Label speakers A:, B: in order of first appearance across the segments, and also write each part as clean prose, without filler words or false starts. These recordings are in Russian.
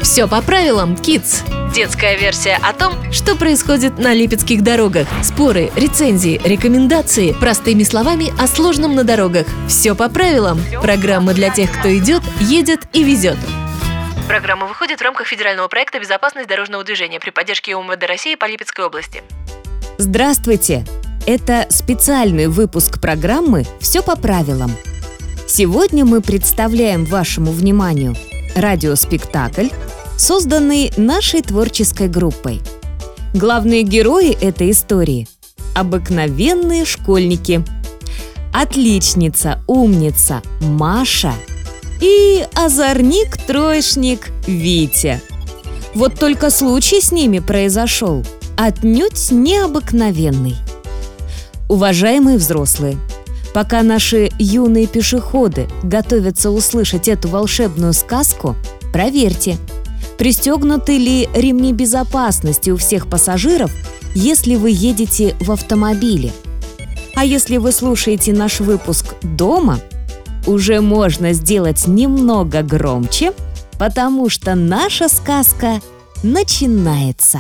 A: Все по правилам, Kids. Детская версия о том, что происходит на липецких дорогах. Споры, рецензии, рекомендации. Простыми словами о сложном на дорогах. Все по правилам. Программа для тех, кто идет, едет и везет. Программа выходит в рамках федерального проекта «Безопасность дорожного движения» при поддержке УМВД России по Липецкой области.
B: Здравствуйте! Это специальный выпуск программы «Все по правилам». Сегодня мы представляем вашему вниманию радиоспектакль, созданный нашей творческой группой. Главные герои этой истории – обыкновенные школьники. Отличница, умница Маша и озорник-троечник Витя. Вот только случай с ними произошел отнюдь необыкновенный. Уважаемые взрослые, пока наши юные пешеходы готовятся услышать эту волшебную сказку, проверьте, пристегнуты ли ремни безопасности у всех пассажиров, если вы едете в автомобиле. А если вы слушаете наш выпуск дома, уже можно сделать немного громче, потому что наша сказка начинается.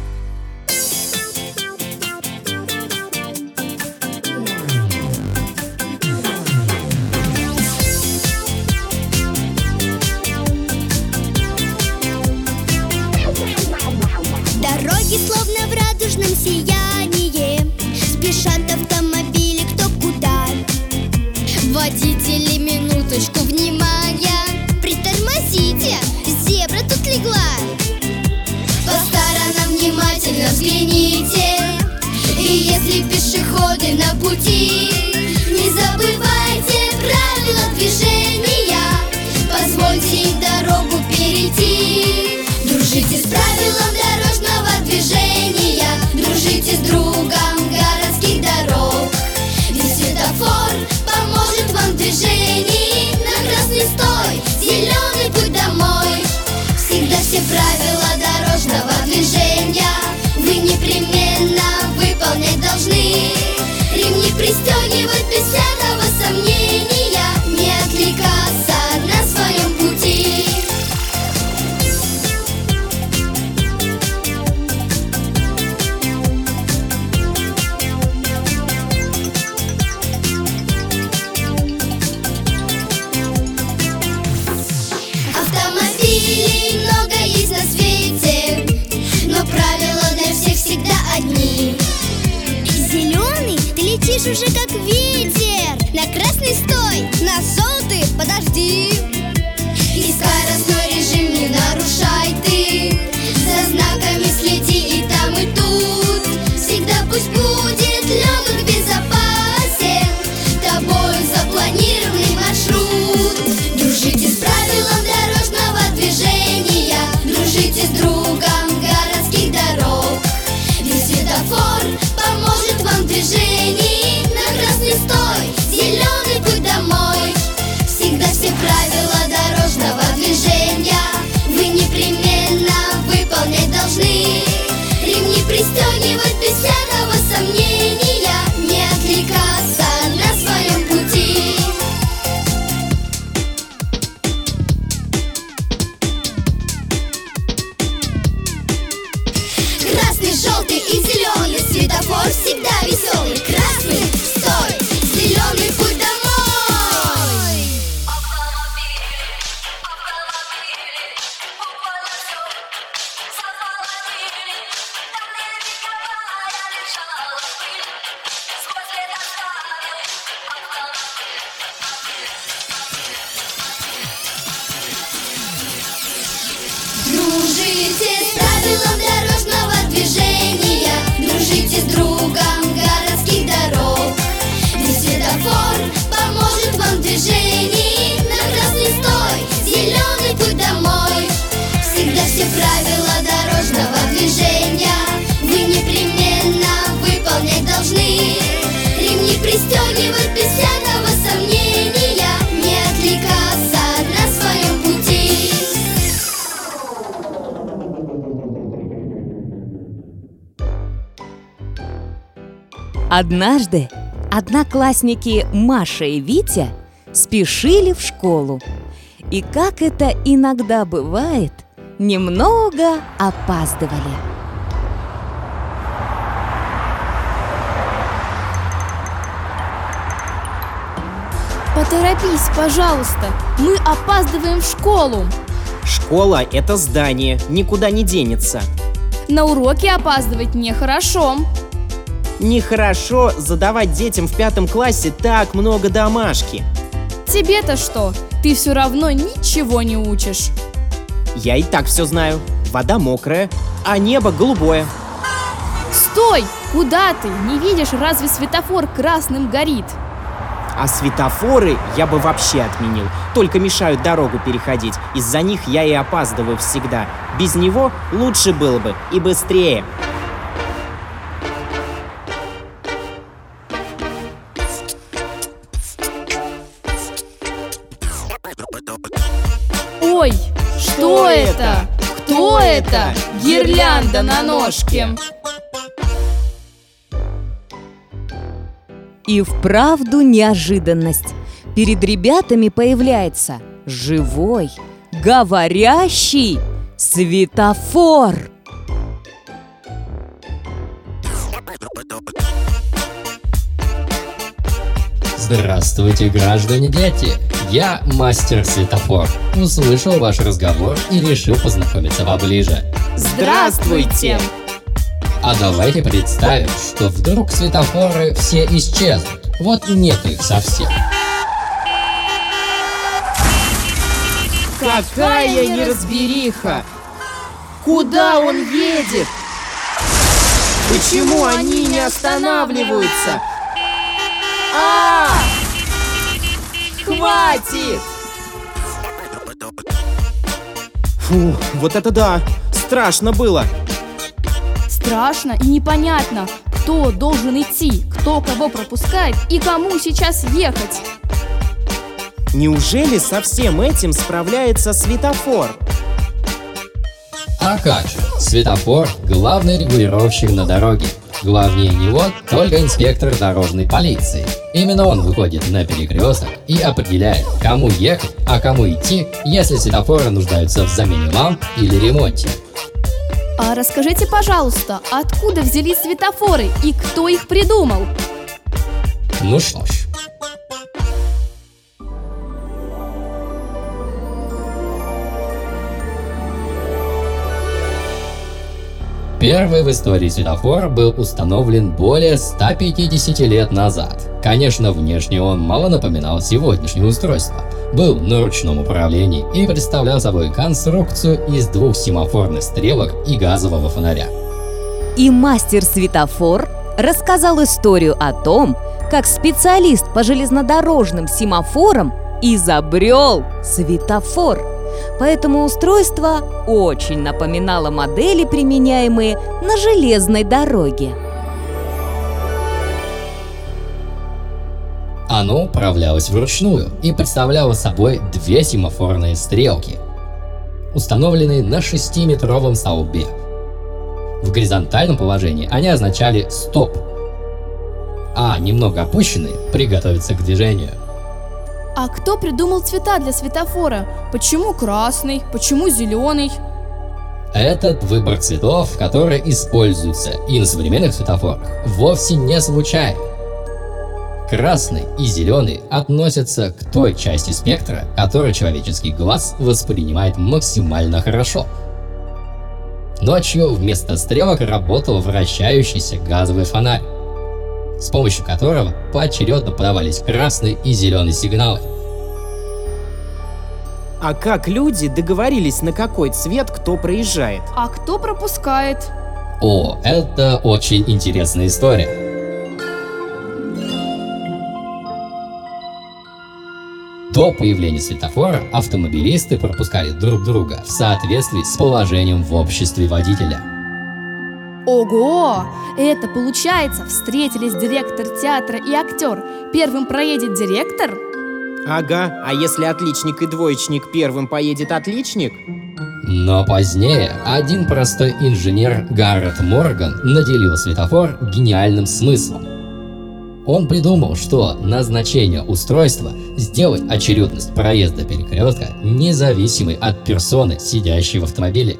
C: Дороги словно в радужном сиянии, спешат автомобили кто куда. Водители, минуточку внимания, притормозите, зебра тут легла. По сторонам внимательно взгляните, и если пешеходы на пути, не забывайте правила движения, позвольте им дорогу перейти. Дружите с правилом дорожного движения, дружите с другом городских дорог. Ведь светофор поможет вам в движении. На красный стой, зеленый путь домой. Всегда все правила дорожного движения вы непременно выполнять должны. Ремни пристегивать без всякого сомнения, не отвлекаться на своем пути. Автомобилей много есть на свете, но правила для всех всегда одни. Зеленый, ты летишь уже как ветер, на красный стой, на желтый подожди. И скоростной режим не нарушай ты, за знаками следи и там и тут. Всегда пусть будет легок, безопасен, тобой запланированный маршрут. Дружите с правилом дорожного движения, дружите с другом городских дорог. Ведь светофор поможет вам в движении. На красный стой, зеленый путь домой. Всегда все правила дорожного движения вы непременно выполнять должны. Ремни пристегивать без всякого сомнения, не отвлекаться на своем пути. Красный, желтый и зеленый светофор всегда веселый. Красный, стой, зеленый путь домой. Дружите с правилом дорожного движения, дружите с другом городских дорог. Ведь светофор поможет вам в движении. На красный стой, зеленый путь домой. Всегда все правила дорожного движения вы непременно выполнять должны. Ремни пристегивать без всякого сомнения, не отвлекаться на своем пути.
B: Однажды одноклассники Маша и Витя спешили в школу. И как это иногда бывает, немного опаздывали.
D: Поторопись, пожалуйста, мы опаздываем в школу.
E: Школа – это здание, никуда не денется.
D: На уроки опаздывать нехорошо.
E: Нехорошо задавать детям в 5 классе так много домашки.
D: Тебе-то что? Ты все равно ничего не учишь.
E: Я и так все знаю. Вода мокрая, а небо голубое.
D: Стой! Куда ты? Не видишь, разве светофор красным горит?
E: А светофоры я бы вообще отменил. Только мешают дорогу переходить. Из-за них я и опаздываю всегда. Без него лучше было бы и быстрее.
D: Ой, что это? Кто это? Гирлянда на ножке.
B: И вправду неожиданность. Перед ребятами появляется живой, говорящий светофор.
F: Здравствуйте, граждане дети! Я мастер светофор. Услышал ваш разговор и решил познакомиться поближе.
D: Здравствуйте!
F: А давайте представим, что вдруг светофоры все исчезнут. Вот нет их совсем.
E: Какая неразбериха! Куда он едет? Почему они не останавливаются? Хватит! Фу, вот это да! Страшно было!
D: Страшно и непонятно, кто должен идти, кто кого пропускает и кому сейчас ехать.
E: Неужели со всем этим справляется светофор?
F: А как же? Светофор – главный регулировщик на дороге. Главнее него только инспектор дорожной полиции. Именно он выходит на перекресток и определяет, кому ехать, а кому идти, если светофоры нуждаются в замене ламп или ремонте.
D: А расскажите, пожалуйста, откуда взялись светофоры и кто их придумал?
F: Ну что ж. Первый в истории светофор был установлен более 150 лет назад. Конечно, внешне он мало напоминал сегодняшнее устройство. Был на ручном управлении и представлял собой конструкцию из 2 семафорных стрелок и газового фонаря.
B: И мастер-светофор рассказал историю о том, как специалист по железнодорожным семафорам изобрел светофор. Поэтому устройство очень напоминало модели, применяемые на железной дороге.
F: Оно управлялось вручную и представляло собой 2 семафорные стрелки, установленные на 6-метровом столбе. В горизонтальном положении они означали «стоп», а немного опущенные – «приготовиться к движению».
D: А кто придумал цвета для светофора? Почему красный? Почему зеленый?
F: Этот выбор цветов, который используется и на современных светофорах, вовсе не случайен. Красный и зеленый относятся к той части спектра, которую человеческий глаз воспринимает максимально хорошо. Ночью вместо стрелок работал вращающийся газовый фонарь, с помощью которого поочередно подавались красный и зеленый сигналы.
E: А как люди договорились, на какой цвет кто проезжает?
D: А кто пропускает?
F: О, это очень интересная история. До появления светофора автомобилисты пропускали друг друга в соответствии с положением в обществе водителя.
D: Ого! Это получается, встретились директор театра и актер. Первым проедет директор?
E: Ага, а если отличник и двоечник, первым поедет отличник?
F: Но позднее один простой инженер Гаррет Морган наделил светофор гениальным смыслом. Он придумал, что назначение устройства – сделать очередность проезда перекрестка независимой от персоны, сидящей в автомобиле.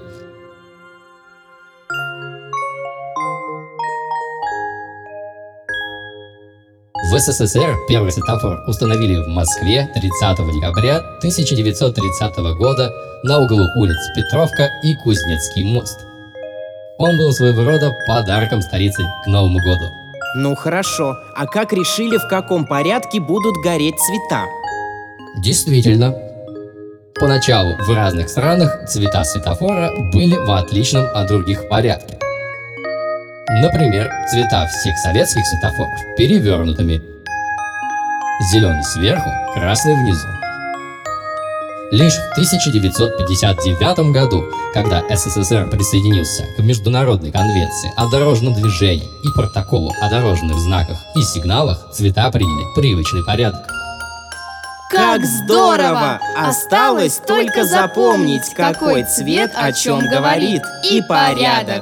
F: В СССР первый светофор установили в Москве 30 декабря 1930 года на углу улиц Петровка и Кузнецкий мост. Он был своего рода подарком столицы к Новому году.
E: Ну хорошо, а как решили, в каком порядке будут гореть цвета?
F: Действительно. Поначалу в разных странах цвета светофора были в отличном от других порядке. Например, цвета всех советских светофоров перевернутыми. Зеленый сверху, красный внизу. Лишь в 1959 году, когда СССР присоединился к Международной конвенции о дорожном движении и протоколу о дорожных знаках и сигналах, цвета приняли привычный порядок.
E: Как здорово! Осталось только запомнить, какой цвет о чем говорит, и порядок.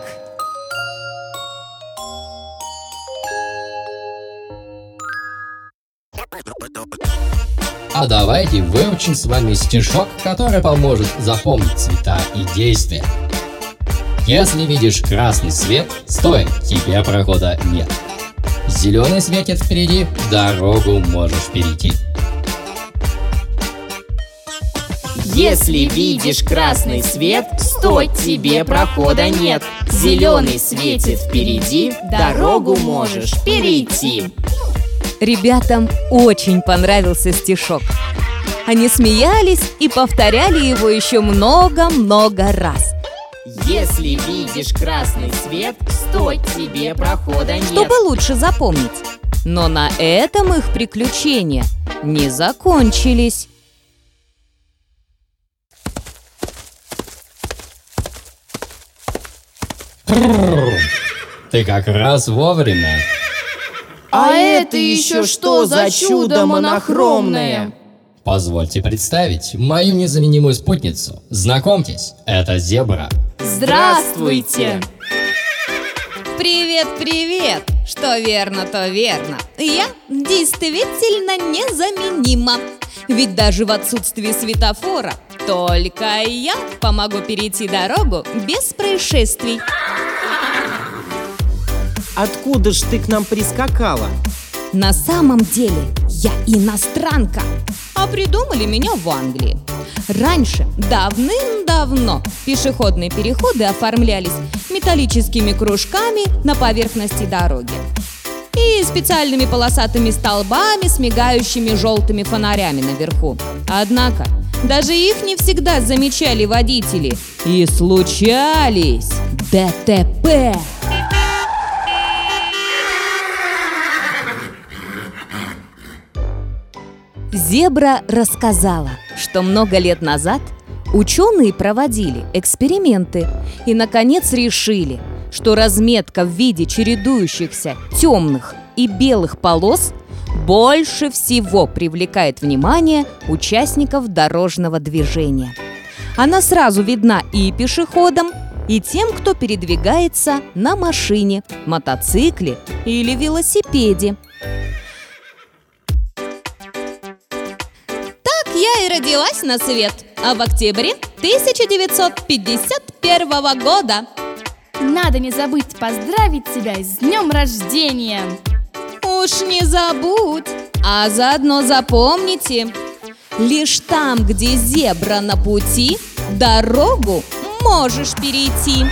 F: А давайте выучим с вами стишок, который поможет запомнить цвета и действия. Если видишь красный свет, стой, тебе прохода нет. Зеленый светит впереди, дорогу можешь перейти.
E: Если видишь красный свет, стой, тебе прохода нет. Зеленый светит впереди, дорогу можешь перейти.
B: Ребятам очень понравился стишок. Они смеялись и повторяли его еще много-много раз.
E: Если видишь красный свет, стой, тебе прохода нет.
B: Чтобы лучше запомнить. Но на этом их приключения не закончились.
F: Ты как раз вовремя.
D: А это еще что за чудо монохромное?
F: Позвольте представить мою незаменимую спутницу. Знакомьтесь, это зебра.
D: Здравствуйте!
B: Привет, привет! Что верно, то верно. Я действительно незаменима. Ведь даже в отсутствии светофора только я помогу перейти дорогу без происшествий.
E: Откуда ж ты к нам прискакала?
B: На самом деле я иностранка, а придумали меня в Англии. Раньше, давным-давно, пешеходные переходы оформлялись металлическими кружками на поверхности дороги и специальными полосатыми столбами с мигающими желтыми фонарями наверху. Однако даже их не всегда замечали водители, и случались ДТП. Зебра рассказала, что много лет назад ученые проводили эксперименты и, наконец, решили, что разметка в виде чередующихся темных и белых полос больше всего привлекает внимание участников дорожного движения. Она сразу видна и пешеходам, и тем, кто передвигается на машине, мотоцикле или велосипеде. Я и родилась на свет, а в октябре 1951 года.
D: Надо не забыть поздравить тебя с днем рождения!
B: Уж не забудь, а заодно запомните: лишь там, где зебра на пути, дорогу можешь перейти.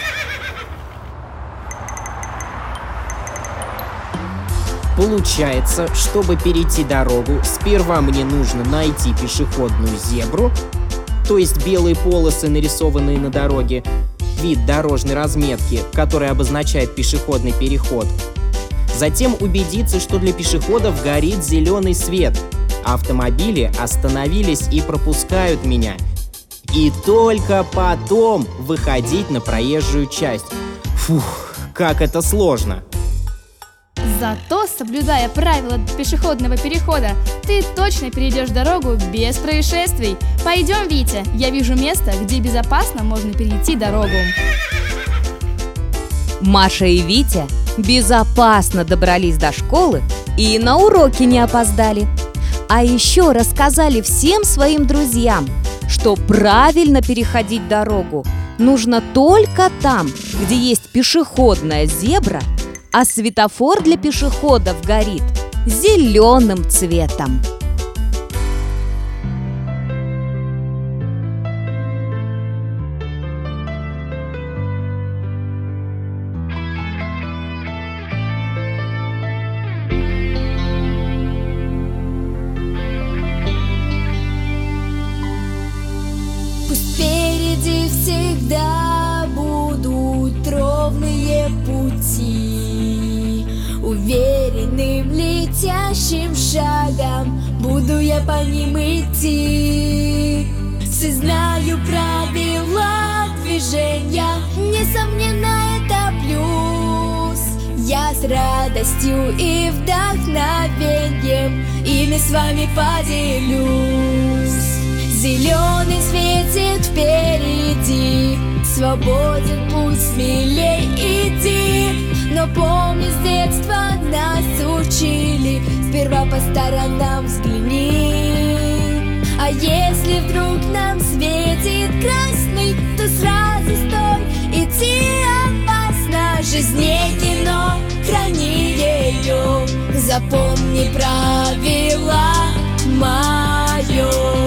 E: Получается, чтобы перейти дорогу, сперва мне нужно найти пешеходную зебру, то есть белые полосы, нарисованные на дороге, вид дорожной разметки, который обозначает пешеходный переход. Затем убедиться, что для пешеходов горит зеленый свет, а автомобили остановились и пропускают меня. И только потом выходить на проезжую часть. Фух, как это сложно!
D: Зато, соблюдая правила пешеходного перехода, ты точно перейдешь дорогу без происшествий. Пойдем, Витя, я вижу место, где безопасно можно перейти дорогу.
B: Маша и Витя безопасно добрались до школы И на уроки не опоздали. А еще рассказали всем своим друзьям, что правильно переходить дорогу нужно только там, где есть пешеходная зебра, а светофор для пешеходов горит зеленым цветом.
C: Пусть впереди всегда будут ровные пути, уверенным летящим шагом буду я по ним идти. Все знаю правила движения, несомненно, это плюс. Я с радостью и вдохновением ими с вами поделюсь. Зеленый светит впереди, свободен путь, смелей иди. Но помни, с детства нас учили, сперва по сторонам взгляни. А если вдруг нам светит красный, то сразу стой, идти опасно. Жизнь не кино, храни ее, запомни правила мое.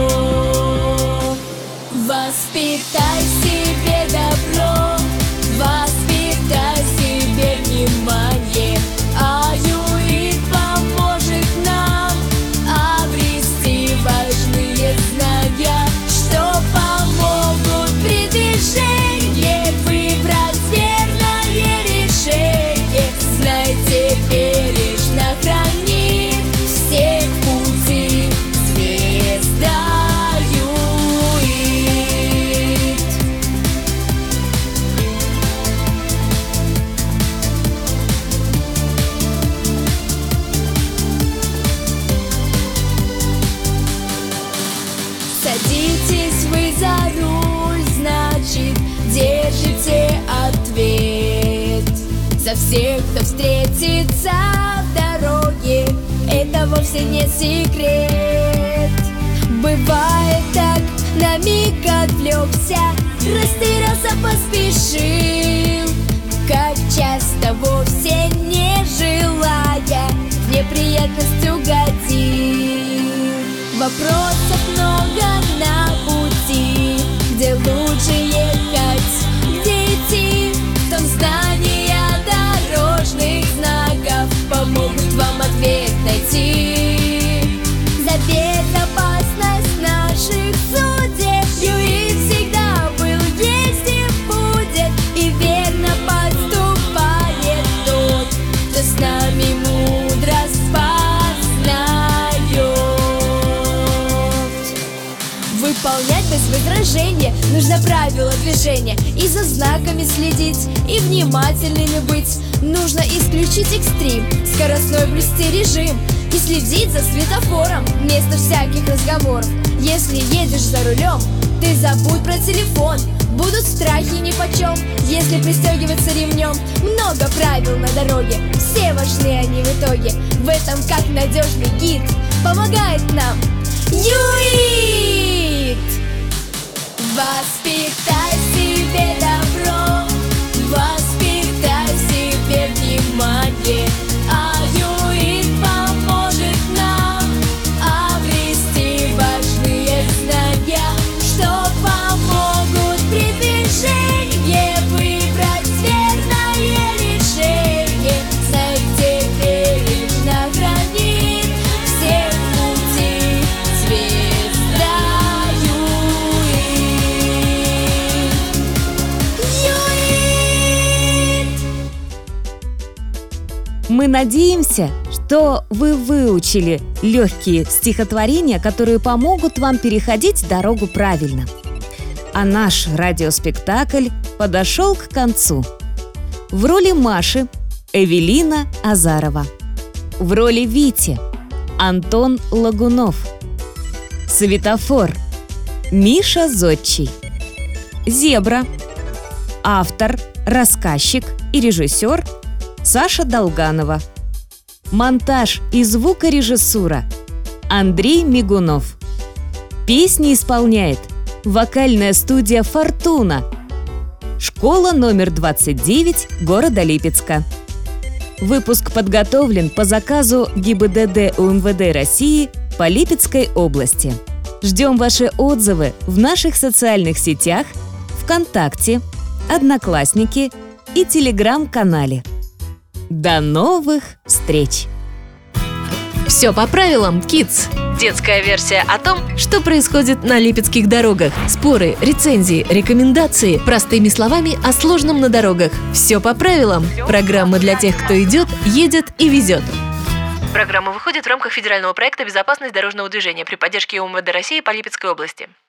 C: Воспитай в себе добро, воспитай в себе внимание, а ЮИК поможет нам обрести важные знания, что помогут при движении выбрать верное решение. Знайте, бережно хранит всех пути звезда. Садитесь вы за руль, значит, держите ответ. За всех, кто встретится в дороге, это вовсе не секрет. Бывает так, на миг отвлекся, растерялся, поспешил, как часто вовсе не желая в неприятность угодил. Вопросов много на пути, где лучше ехать, где идти. В том знания дорожных знаков помогут вам ответ найти. За безопасность наших судеб ЮИК всегда был, есть и будет, и верно поступает тот, кто с нами мудрость познает. Выполнять без возражения нужно правила движения, и за знаками следить, и внимательными быть. Нужно исключить экстрим, скоростной блюсти режим, и следить за светофором вместо всяких разговоров. Если едешь за рулем, ты забудь про телефон, будут страхи нипочем, если пристегиваться ремнем. Много правил на дороге, все важны они в итоге. В этом как надежный гид помогает нам ЮИК. Воспитай в себе добро, воспитай в себе внимание, а ЮИК поможет нам обрести важные знания, что помогут при движении выбрать верное решение. Знайте, бережно хранит все пути звезда ЮИК.
B: Мы надеемся, что вы выучили легкие стихотворения, которые помогут вам переходить дорогу правильно. А наш радиоспектакль подошел к концу. В роли Маши Эвелина Азарова. В роли Вити Антон Лагунов. Светофор Миша Зодчий. Зебра. Автор, рассказчик и режиссер Саша Долганова. Монтаж и звукорежиссура – Андрей Мигунов. Песни исполняет вокальная студия «Фортуна». Школа номер 29 города Липецка. Выпуск подготовлен по заказу ГИБДД УМВД России по Липецкой области. Ждем ваши отзывы в наших социальных сетях, ВКонтакте, Одноклассники и Телеграм-канале. До новых встреч!
A: Все по правилам Kids. Детская версия о том, что происходит на липецких дорогах. Споры, рецензии, рекомендации. Простыми словами о сложном на дорогах. Все по правилам. Программа для тех, кто идет, едет и везет. Программа выходит в рамках федерального проекта «Безопасность дорожного движения» при поддержке УМВД России по Липецкой области.